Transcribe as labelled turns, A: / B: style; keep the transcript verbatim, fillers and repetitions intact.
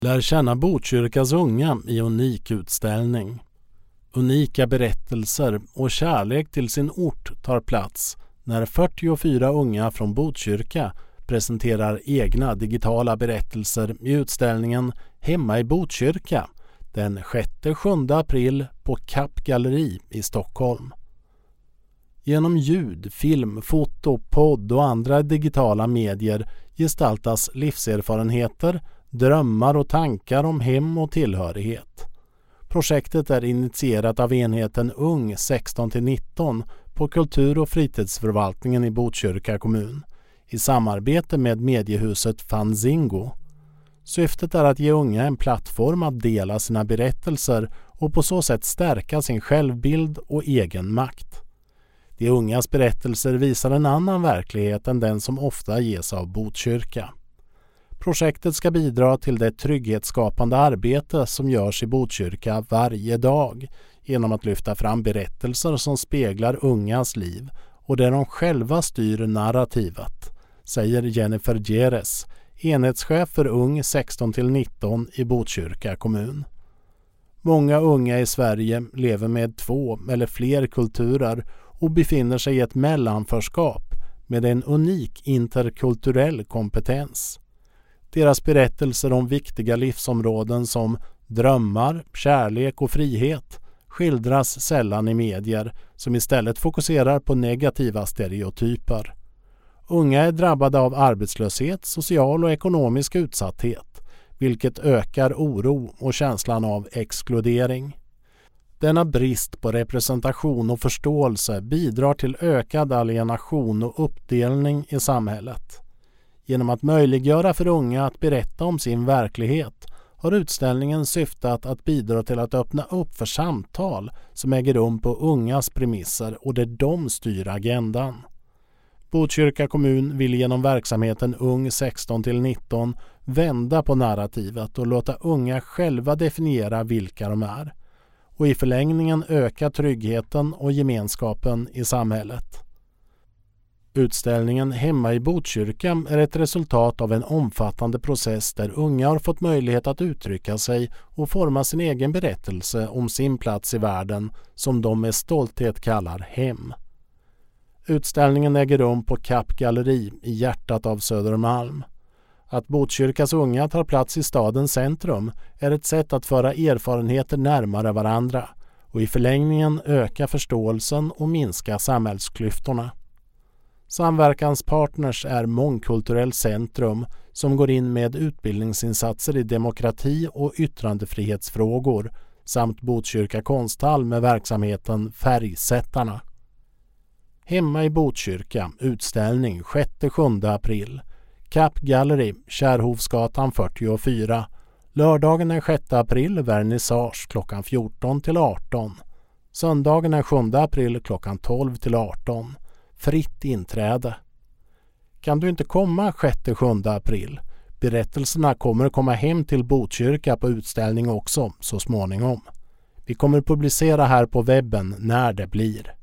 A: Lär känna Botkyrkas unga i unik utställning. Unika berättelser och kärlek till sin ort tar plats när fyrtiofyra unga från Botkyrka presenterar egna digitala berättelser i utställningen Hemma i Botkyrka den sjätte till sjunde april på Kapp Galleri i Stockholm. Genom ljud, film, foto, podd och andra digitala medier gestaltas livserfarenheter, drömmar och tankar om hem och tillhörighet. Projektet är initierat av enheten Ung sexton till nitton på kultur- och fritidsförvaltningen i Botkyrka kommun i samarbete med mediehuset Fanzingo. Syftet är att ge unga en plattform att dela sina berättelser och på så sätt stärka sin självbild och egen makt. De ungas berättelser visar en annan verklighet än den som ofta ges av Botkyrka. Projektet ska bidra till det trygghetsskapande arbete som görs i Botkyrka varje dag genom att lyfta fram berättelser som speglar ungas liv och där de själva styr narrativet, säger Jennifer Geres, enhetschef för Ung sexton till nitton i Botkyrka kommun. Många unga i Sverige lever med två eller fler kulturer och befinner sig i ett mellanförskap med en unik interkulturell kompetens. Deras berättelser om viktiga livsområden som drömmar, kärlek och frihet skildras sällan i medier som istället fokuserar på negativa stereotyper. Unga är drabbade av arbetslöshet, social och ekonomisk utsatthet, vilket ökar oro och känslan av exkludering. Denna brist på representation och förståelse bidrar till ökad alienation och uppdelning i samhället. Genom att möjliggöra för unga att berätta om sin verklighet har utställningen syftat att bidra till att öppna upp för samtal som äger rum på ungas premisser och där de styr agendan. Botkyrka kommun vill genom verksamheten Ung sexton till nitton vända på narrativet och låta unga själva definiera vilka de är och i förlängningen öka tryggheten och gemenskapen i samhället. Utställningen Hemma i Botkyrka är ett resultat av en omfattande process där unga har fått möjlighet att uttrycka sig och forma sin egen berättelse om sin plats i världen som de med stolthet kallar hem. Utställningen äger rum på Kapp Galleri i hjärtat av Södermalm. Att Botkyrkas unga tar plats i stadens centrum är ett sätt att föra erfarenheter närmare varandra och i förlängningen öka förståelsen och minska samhällsklyftorna. Samverkanspartners är Mångkulturell centrum som går in med utbildningsinsatser i demokrati och yttrandefrihetsfrågor samt Botkyrka konsthall med verksamheten Färgsättarna. Hemma i Botkyrka, utställning sjätte till sjunde april. Kapp Galleri, Kärhovsgatan fyrtiofyra. Lördagen den sjätte april, vernissage klockan fjorton till arton. Söndagen den sjunde april klockan tolv till arton. Fritt inträde. Kan du inte komma sjätte till sjunde april? Berättelserna kommer att komma hem till Botkyrka på utställning också så småningom. Vi kommer publicera här på webben när det blir.